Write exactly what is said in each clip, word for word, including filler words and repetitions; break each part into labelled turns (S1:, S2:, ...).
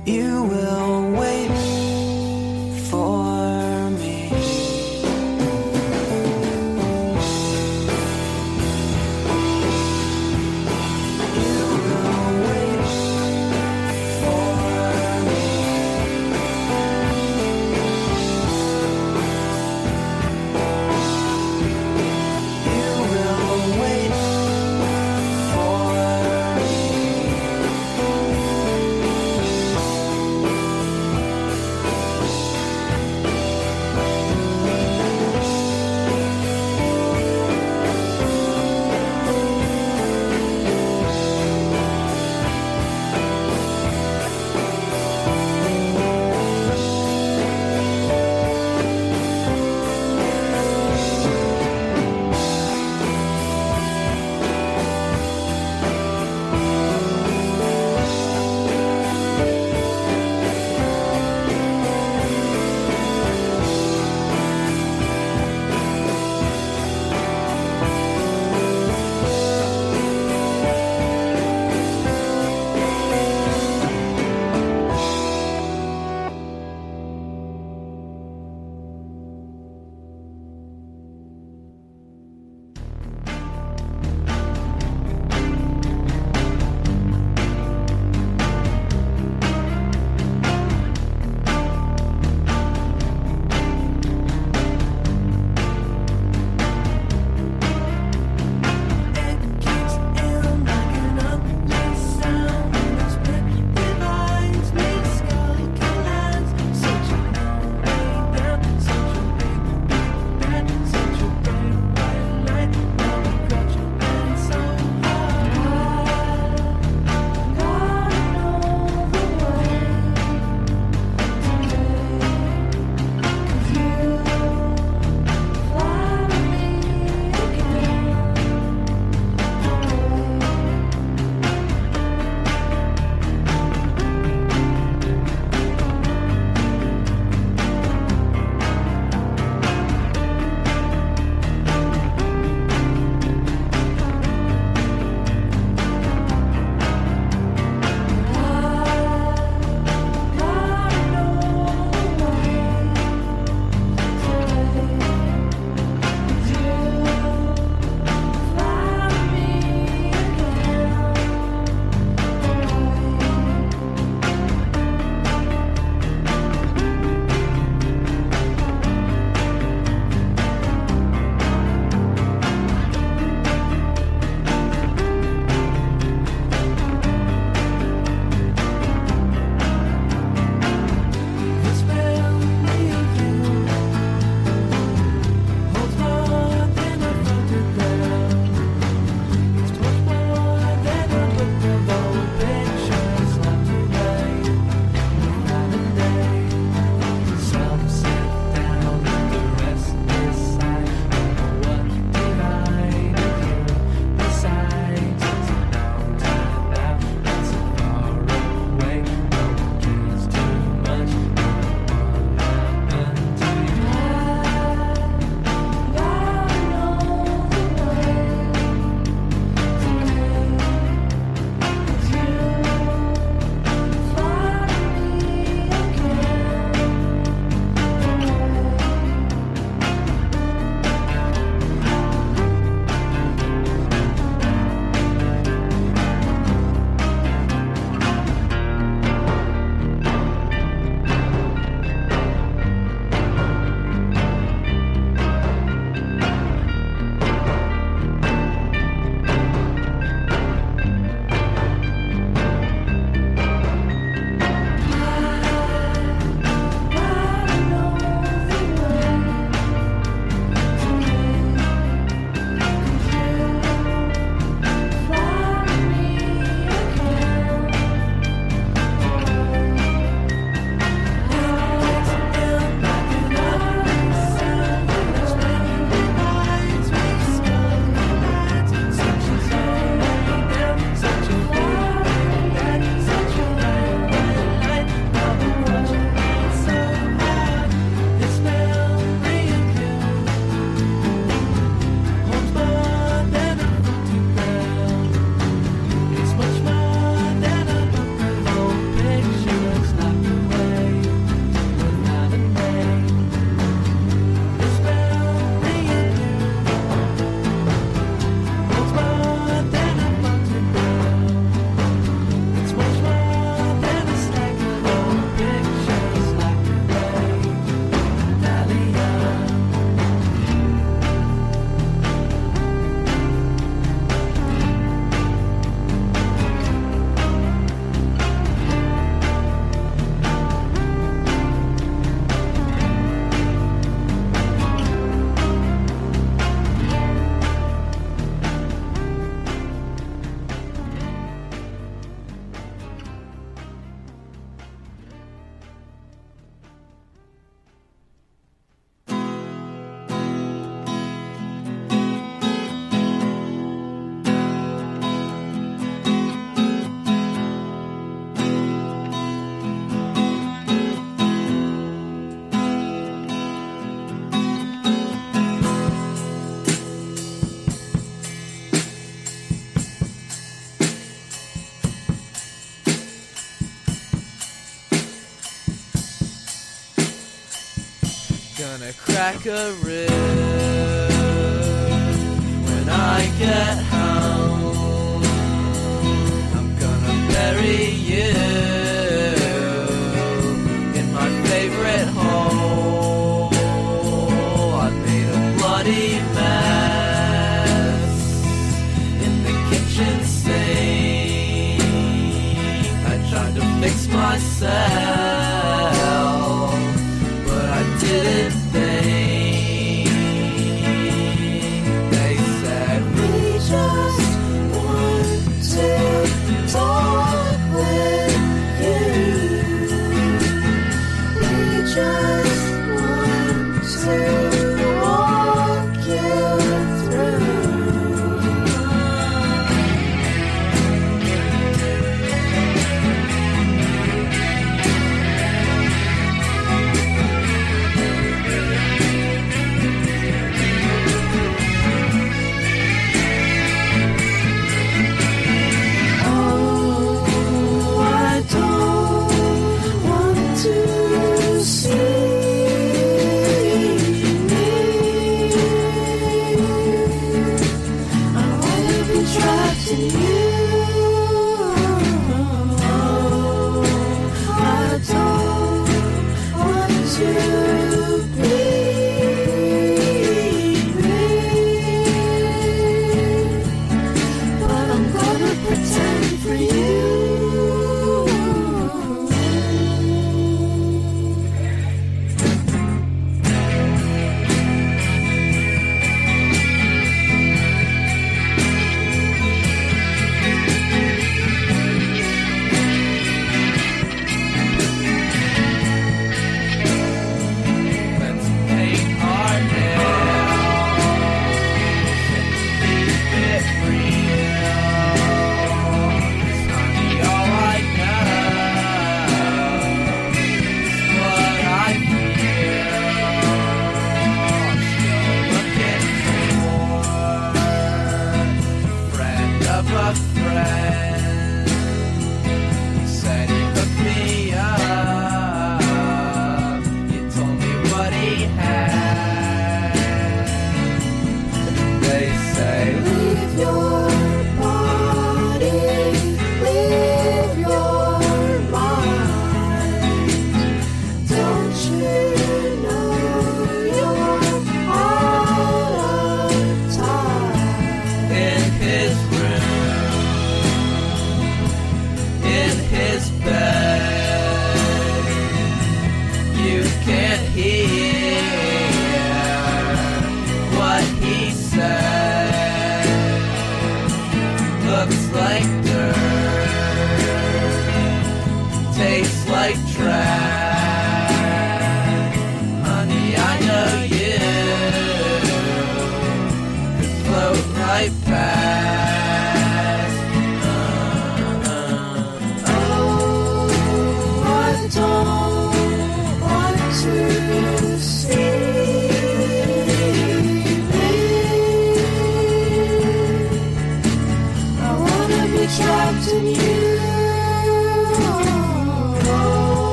S1: You will wait for me. You will wait for me. You will wait for me. gonna crack a rib when I get home. I'm gonna bury you in my favorite hole. I made a bloody mess in the kitchen sink. I tried to fix myself, but I didn't think. They said we just want to talk with you. We just want to walk you through.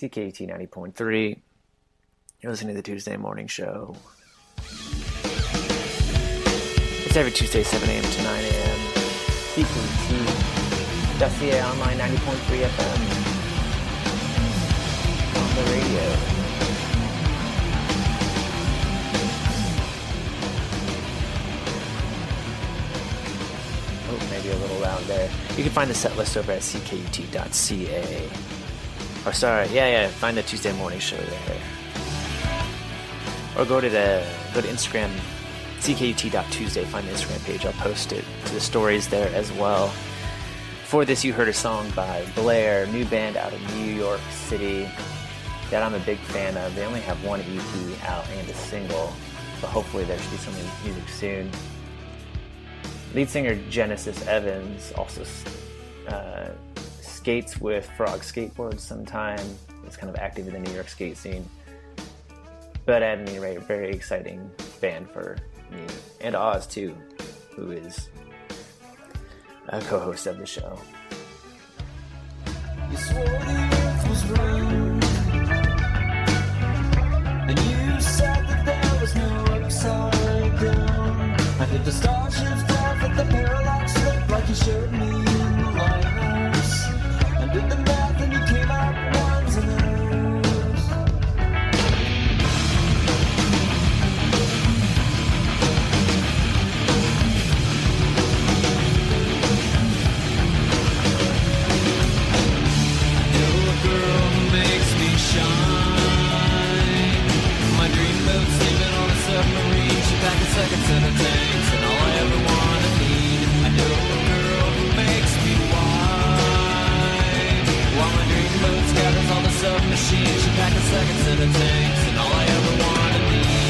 S2: C K U T ninety point three. You're listening to the Tuesday Morning Show. It's every Tuesday, seven a.m. to nine a.m. C K U T dot C A online, ninety point three F M. On the radio. Oh, maybe a little loud there. You can find the set list over at C K U T dot C A. Or sorry, yeah, yeah, find the Tuesday Morning Show there. Or go to the go to Instagram, C K U T dot Tuesday, find the Instagram page. I'll post it to the stories there as well. Before this, you heard a song by Blair, new band out of New York City that I'm a big fan of. They only have one E P out and a single, but hopefully there should be some music soon. Lead singer Genesis Evans also uh, skates with Frog Skateboards sometime. He's kind of active in the New York skate scene. But at any rate, very exciting band for me. And Oz, too, who is a co-host of the show.
S1: You swore the earth was round, and you said that there was no upside down. And if the star shift off at the parallax slip, like you showed me in the lighthouse, and did the math and you came out ones and zeros. Second set of tanks and all I ever want to need. I know a girl who makes me wine. While my dream boat scatters all the submachines, she packed a second set of tanks and all I ever want to need.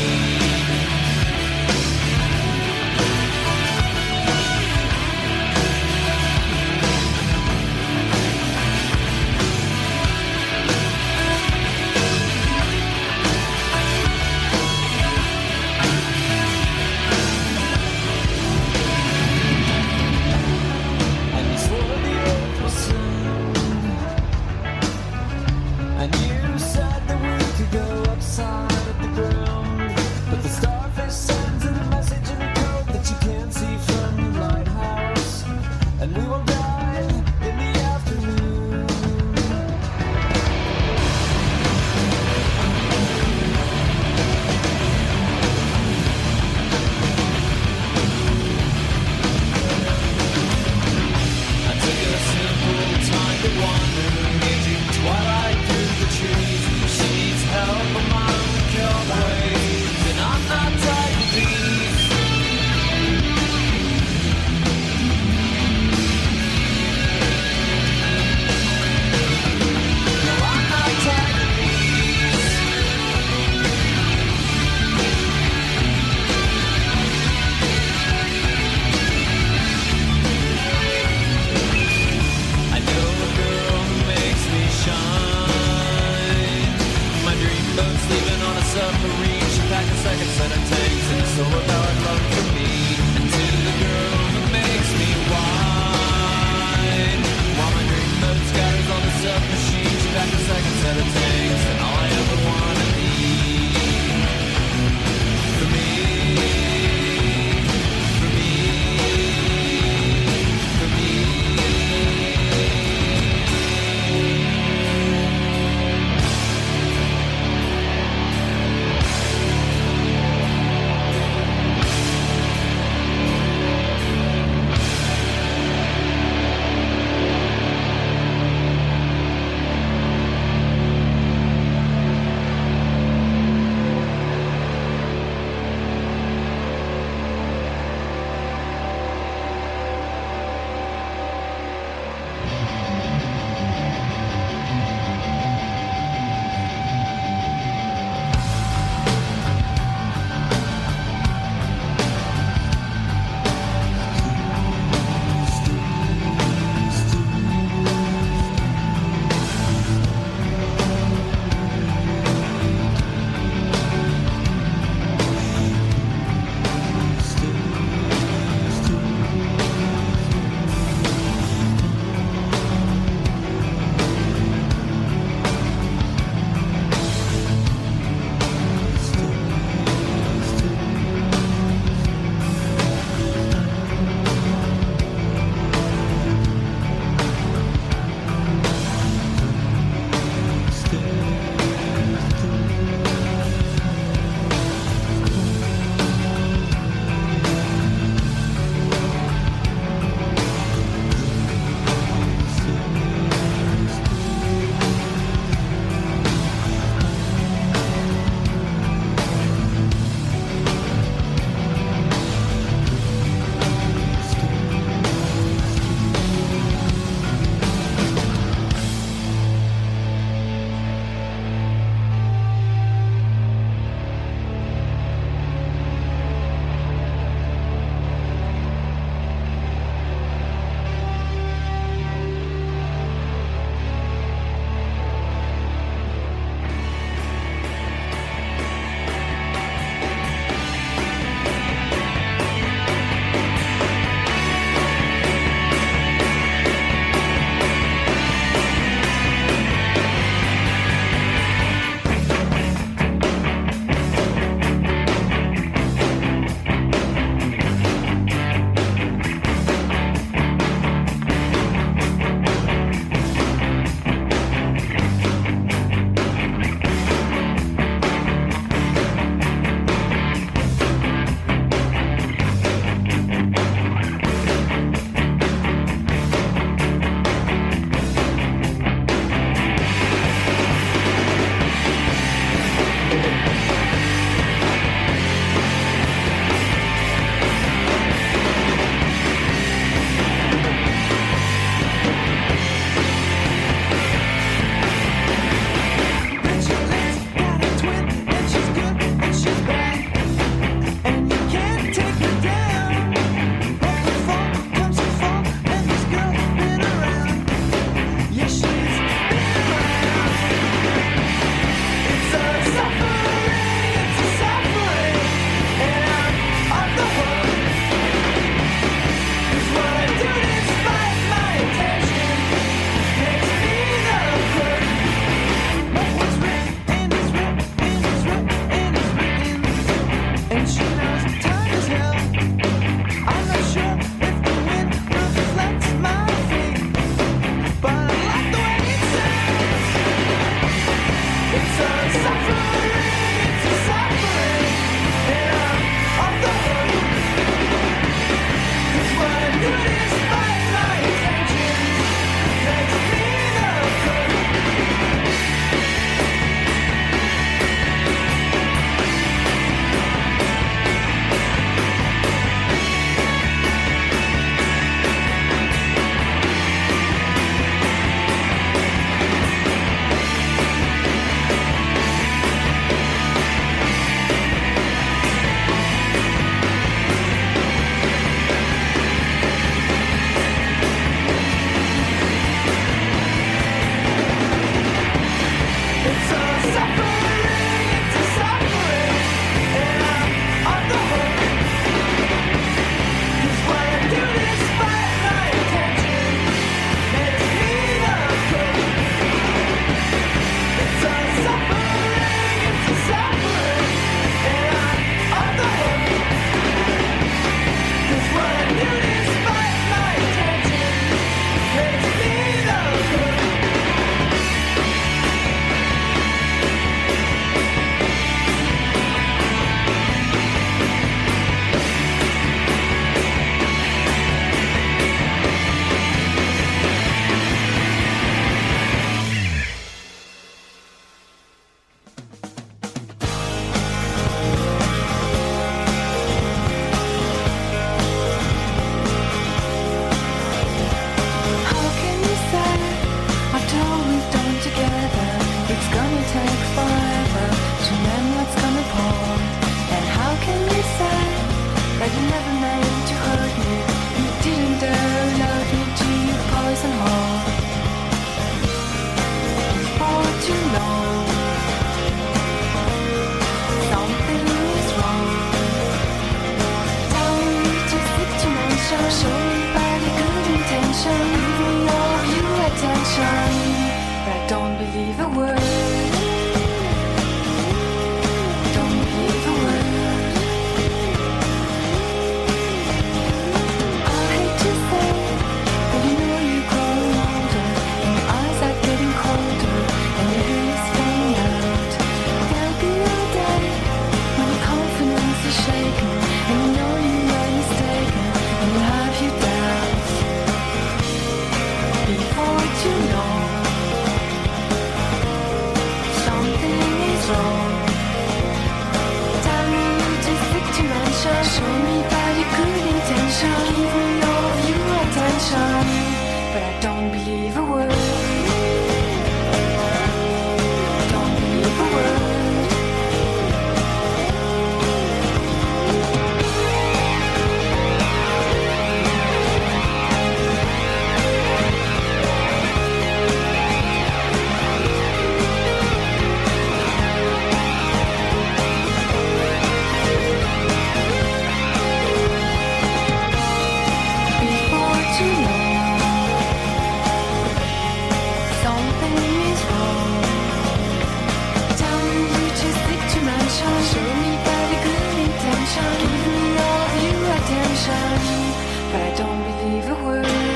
S3: attention. Show me very good intention. Give me all of your attention. But I don't believe a word.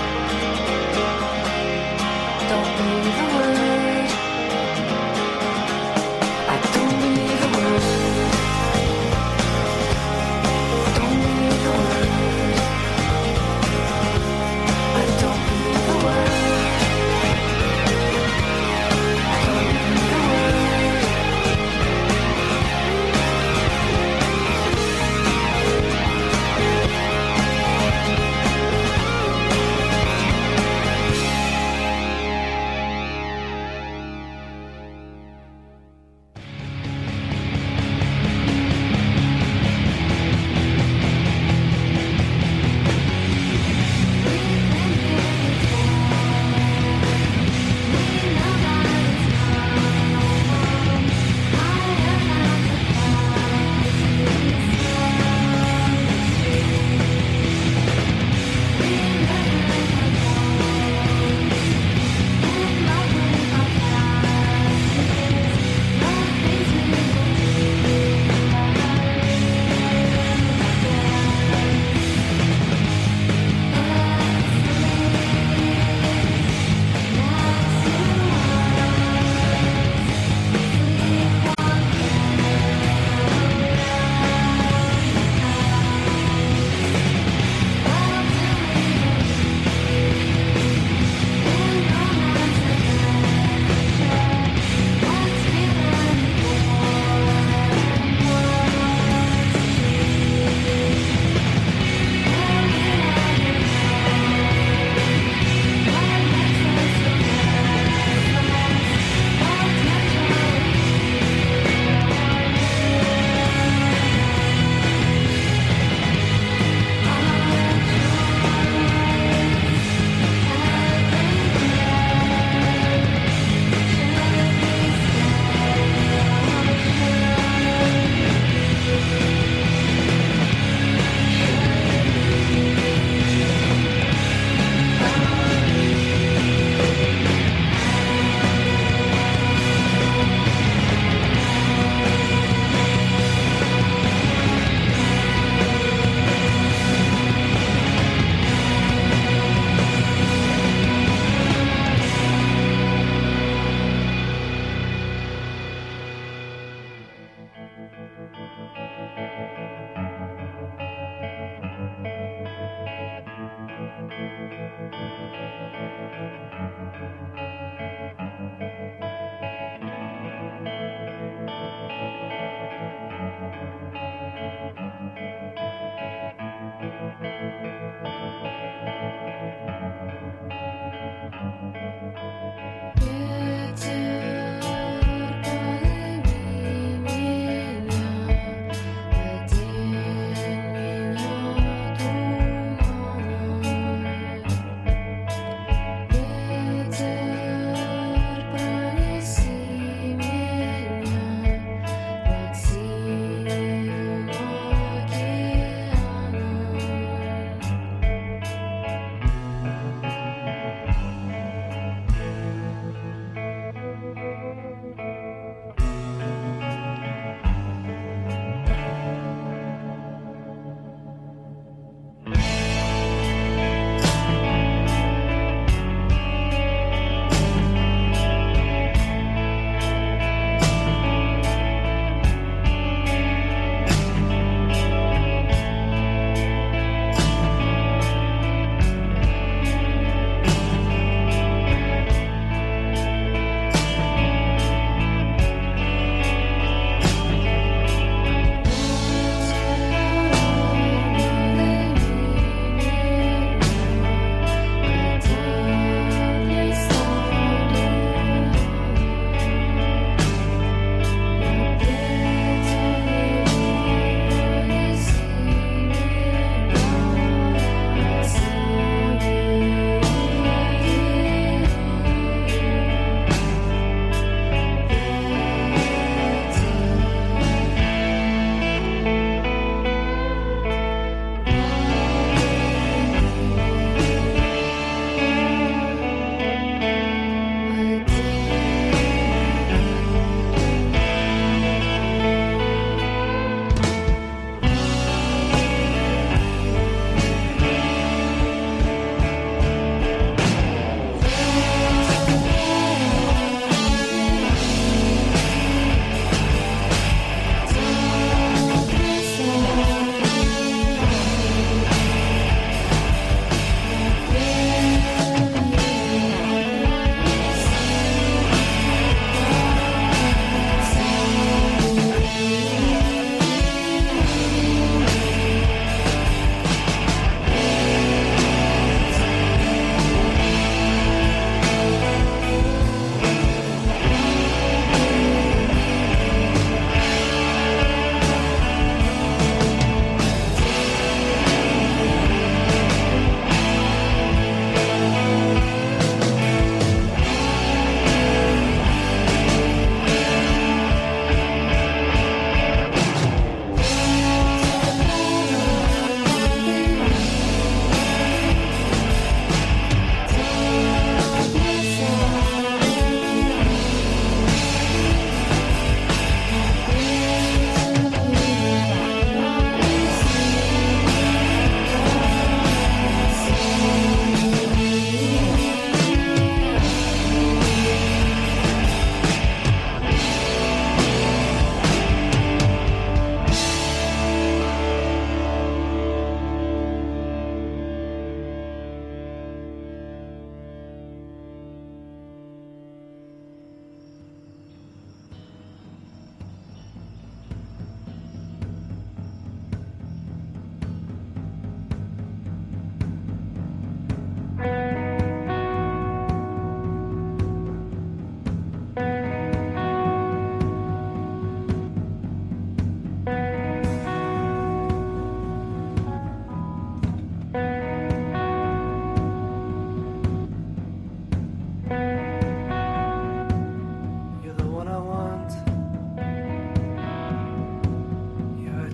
S3: Don't believe a word. I don't believe a word. Don't believe a word. I don't believe a word. I don't believe a word.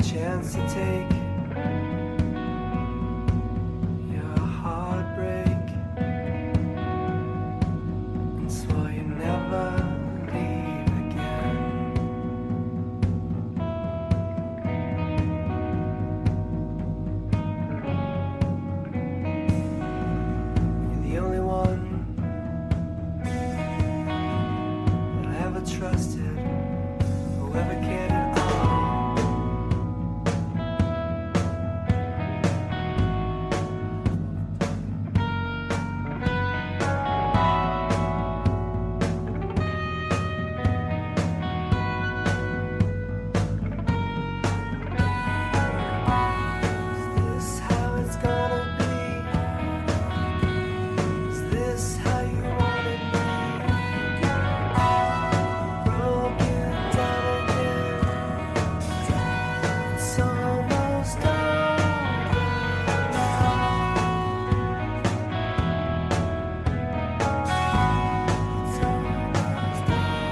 S1: chance to take your heartbreak and swore you never leave again. You're the only one that I ever trusted, who ever cared at all. Is this how it's gonna be? Is this how you wanted me? Broken down again. It's almost over now. It's almost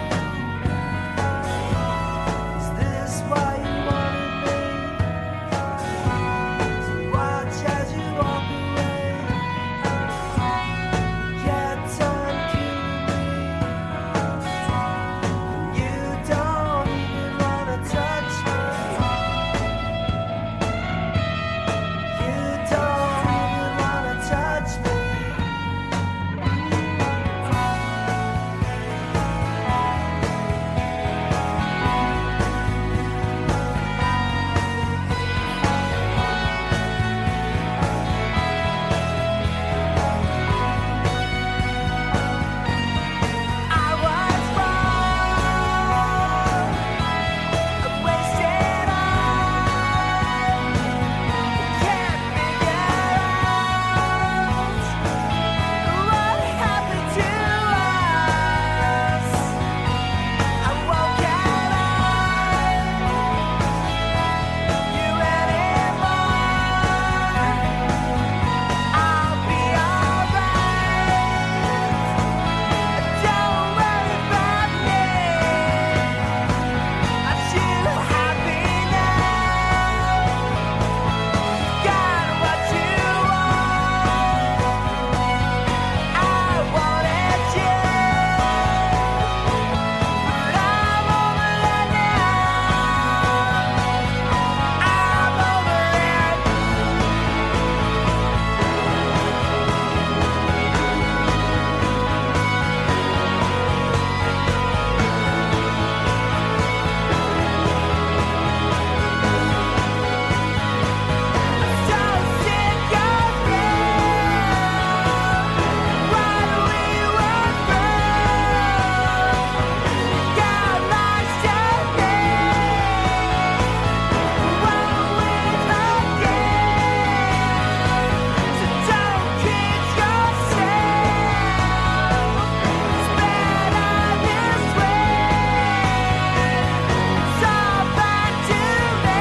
S1: over. Is this why you wanted me? So watch as you walk away. Yet unkindly, and you don't even wanna touch me. You don't even wanna touch me. I was wrong. I wasted all. Can't figure out what happened to us. I woke up, you anymore. I'll be alright. Don't worry about me. I'm still happy now. Got what you want. I wanted you, but I'm over it now. I'm over it. So sick of you. What we went through. Got lost in me. Won't leave again. So don't kid yourself. It's better this way. It's all back to me.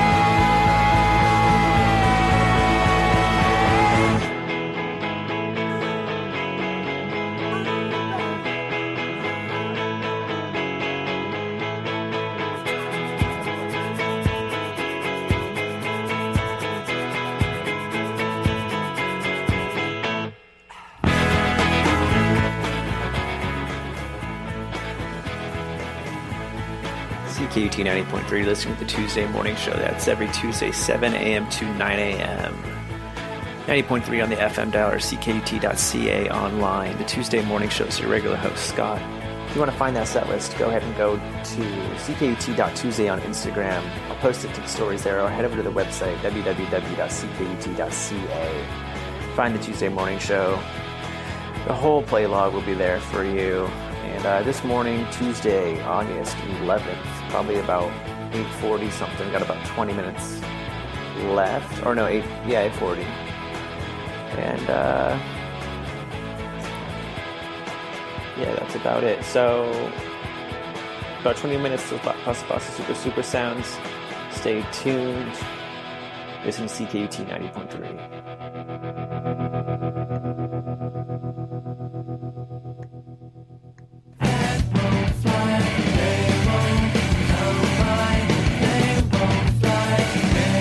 S2: C K U T ninety point three, listening to the Tuesday morning show. That's every Tuesday, seven a.m. to nine a.m. ninety point three on the F M dial or C K U T dot C A online. The Tuesday morning show is your regular host, Scott. If you want to find that set list, go ahead and go to C K U T dot Tuesday on Instagram. I'll post it to the stories there, or head over to the website, w w w dot c k u t dot c a. Find the Tuesday morning show. The whole play log will be there for you. And uh, this morning, Tuesday, August eleventh, probably about eight forty something, got about twenty minutes left. Or no, eight, yeah, eight forty. And uh, yeah, that's about it. So about twenty minutes of Pasa Pasa Super Super Sounds. Stay tuned. Listen to C K U T ninety point three.
S1: They won't come by, they won't fly, they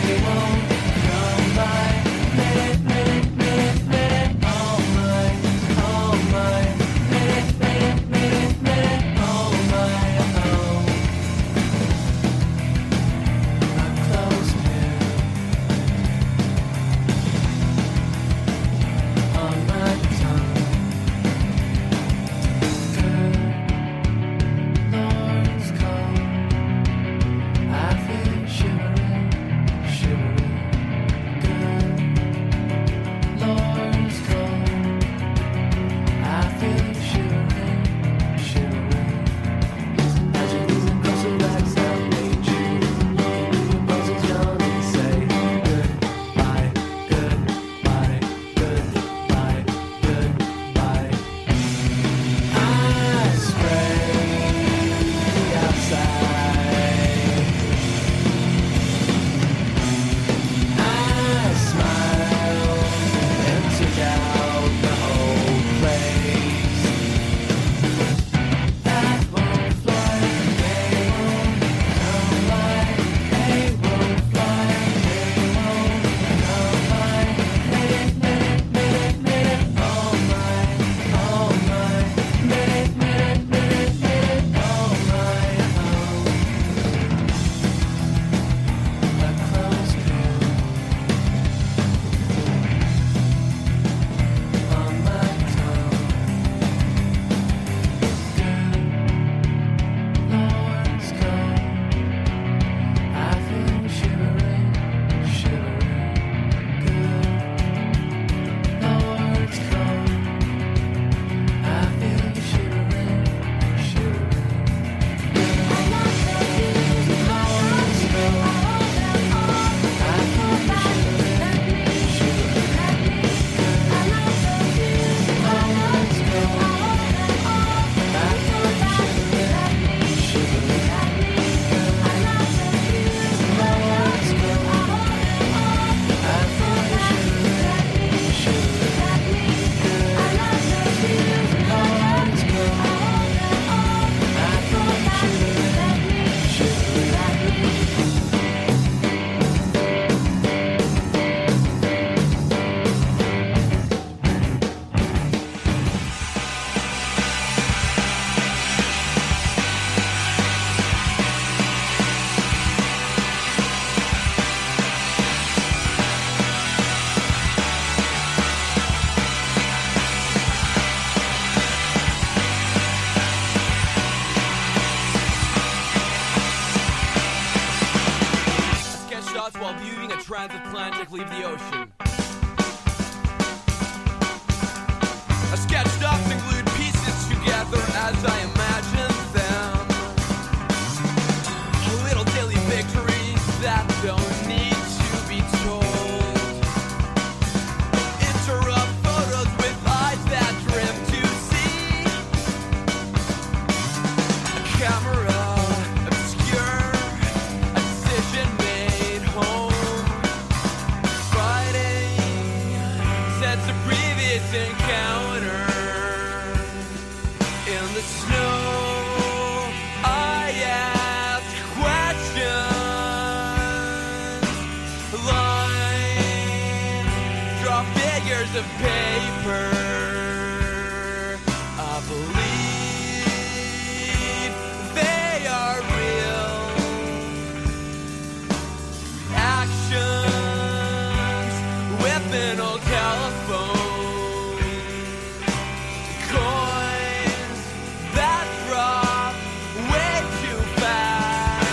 S4: shots while viewing a transatlantic leave the ocean. I sketched up and glued pieces together as I imagined them. Little daily victories that don't need to be told. Interrupt photos with eyes that drift to see. A camera, obscure, a decision made home. Fighting sets a previous encounter. In the snow, I ask questions. Lines, draw figures of paper. I believe they are real. Actions with an old telephone. Coins that drop way too fast.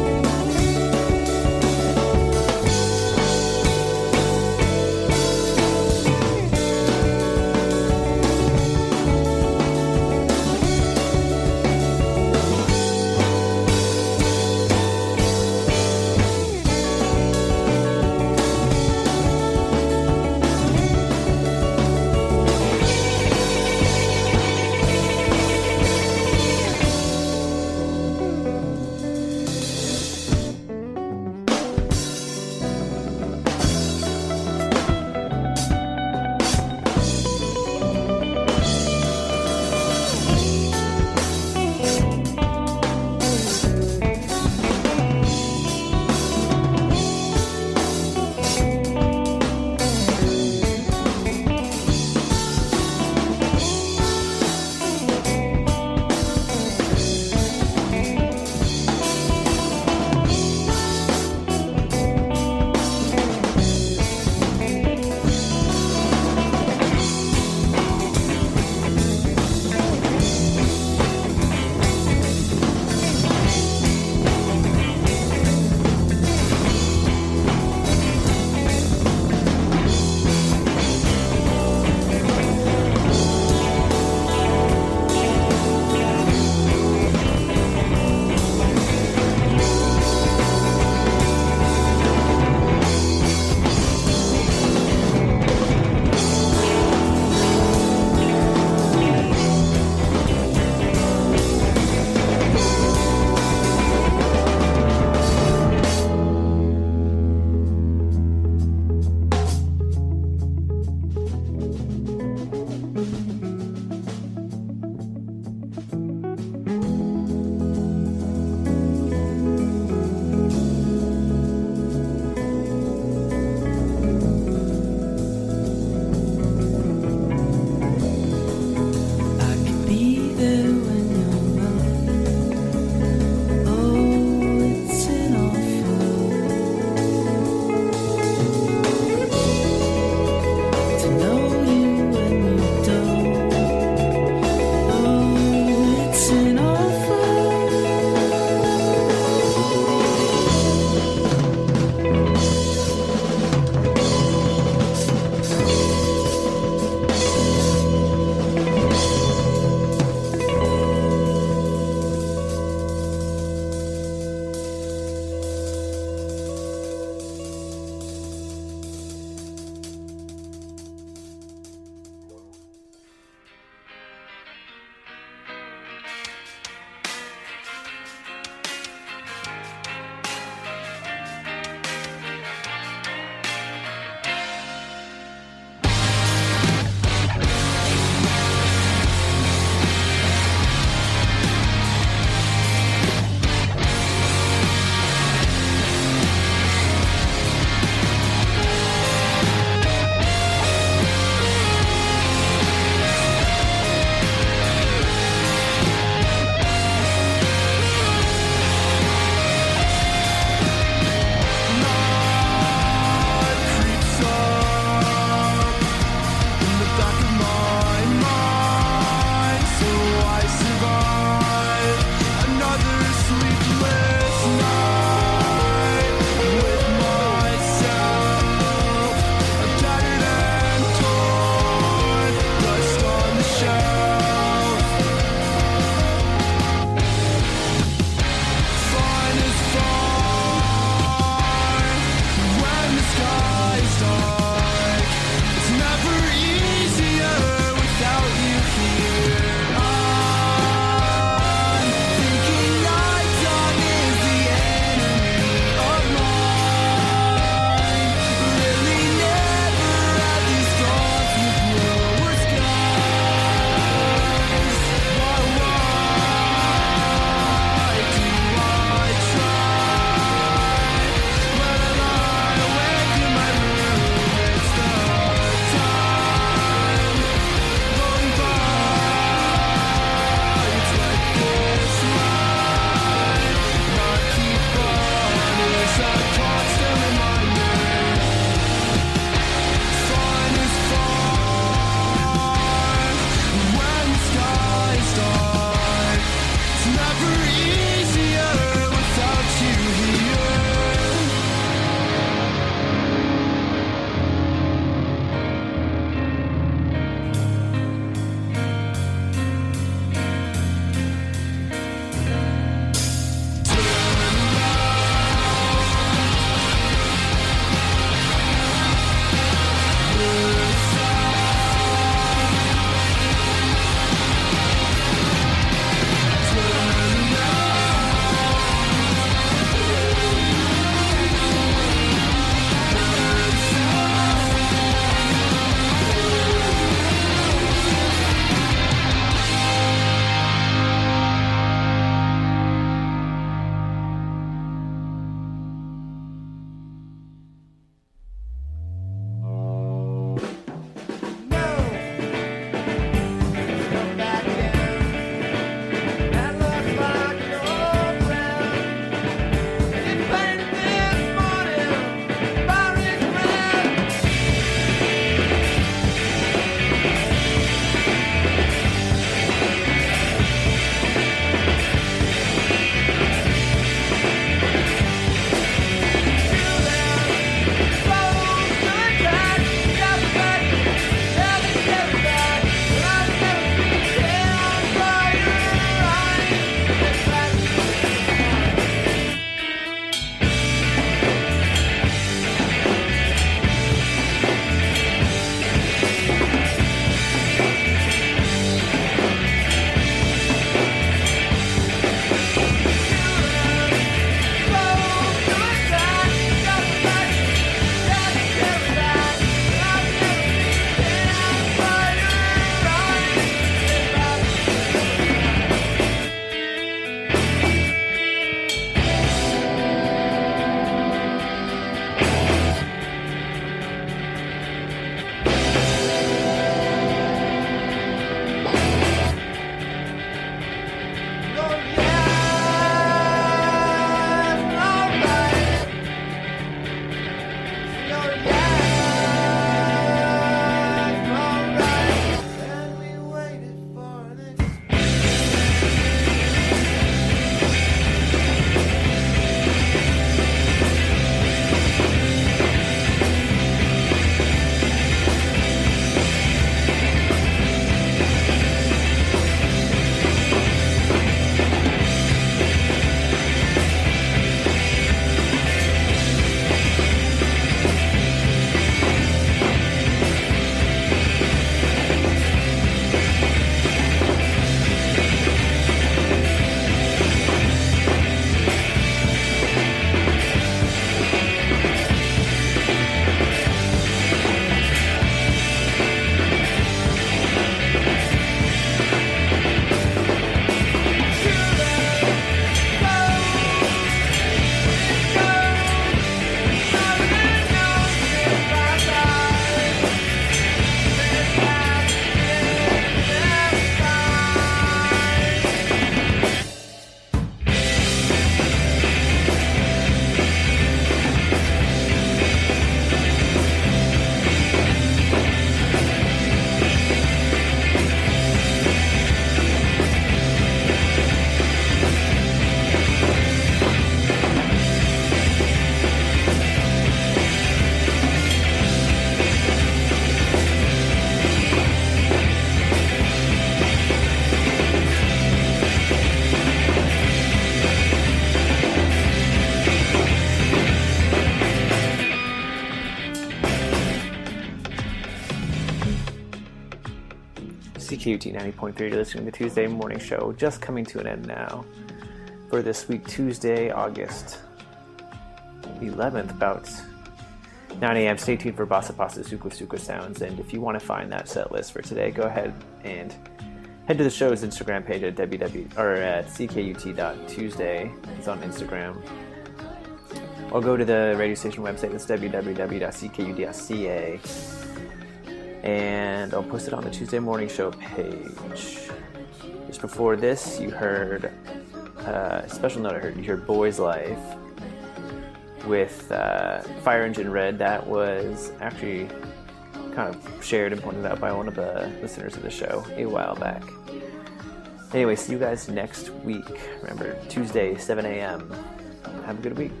S2: K U T ninety point three. You're listening to the Tuesday Morning Show, just coming to an end now. For this week, Tuesday, August eleventh, about nine a.m. Stay tuned for Bossa Pasta Suka Suka Sounds. And if you want to find that set list for today, go ahead and head to the show's Instagram page at www or at c k u t dot tuesday. It's on Instagram. Or go to the radio station website. That's w w w dot c k u t dot c a. And I'll post it on the Tuesday Morning Show page. Just before this, you heard uh, a special note. I heard you heard "Boy's Life" with uh, Fire Engine Red. That was actually kind of shared and pointed out by one of the listeners of the show a while back. Anyway, see you guys next week. Remember, Tuesday, seven a.m. Have a good week.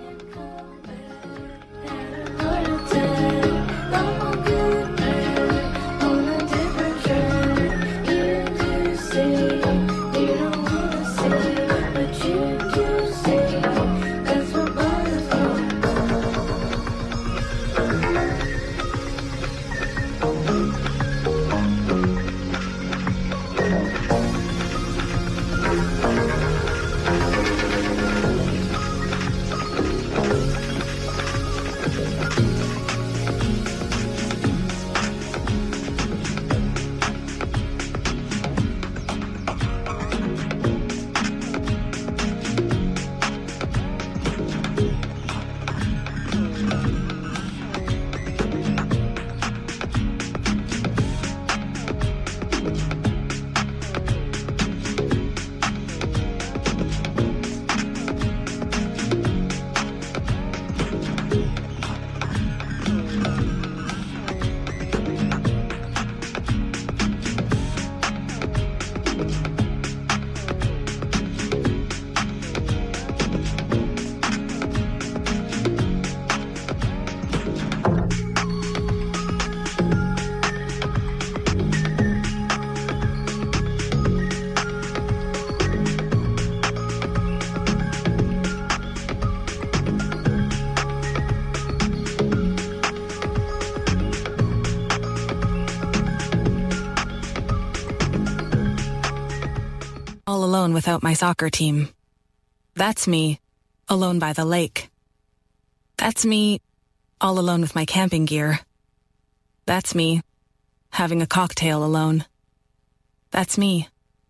S5: All alone without my soccer team. That's me, alone by the lake. That's me, all alone with my camping gear. That's me, having a cocktail alone. That's me,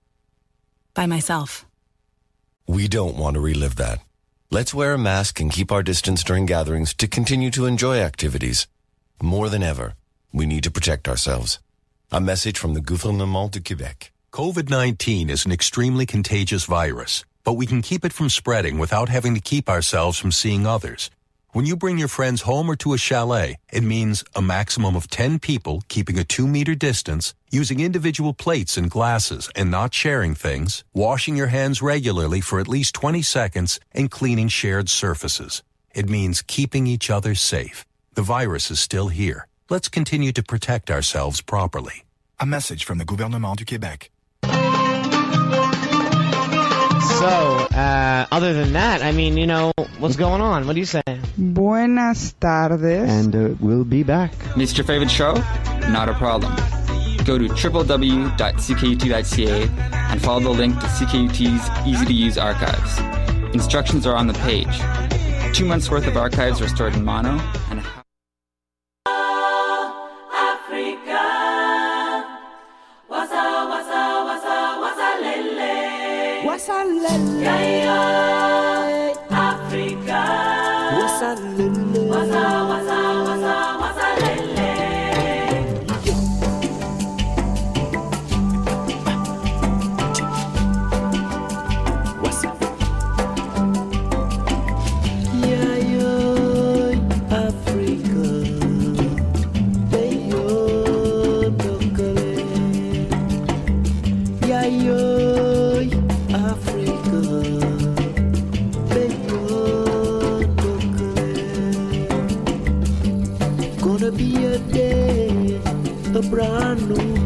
S5: by myself.
S6: We don't want to relive that. Let's wear a mask and keep our distance during gatherings to continue to enjoy activities. More than ever, we need to protect ourselves. A message from the Gouvernement du Québec.
S7: COVID nineteen is an extremely contagious virus, but we can keep it from spreading without having to keep ourselves from seeing others. When you bring your friends home or to a chalet, it means a maximum of ten people keeping a two-meter distance, using individual plates and glasses and not sharing things, washing your hands regularly for at least twenty seconds, and cleaning shared surfaces. It means keeping each other safe. The virus is still here. Let's continue to protect ourselves properly.
S8: A message from the Gouvernement du Québec.
S9: So, uh, other than that, I mean, you know, what's going on? What do you say?
S10: Buenas tardes.
S11: And uh, we'll be back.
S12: Missed your favorite show? Not a problem. Go to w w w dot c k u t dot c a and follow the link to C K U T's easy-to-use archives. Instructions are on the page. Two months' worth of archives are stored in mono, and a
S1: Wasalele, Africa. Wasalele, wasa wasa wasa wasalele. Wasa. Yeah, yo, Africa. Hey yo, dokole. Yeah, yo. Gonna be a day, a brand new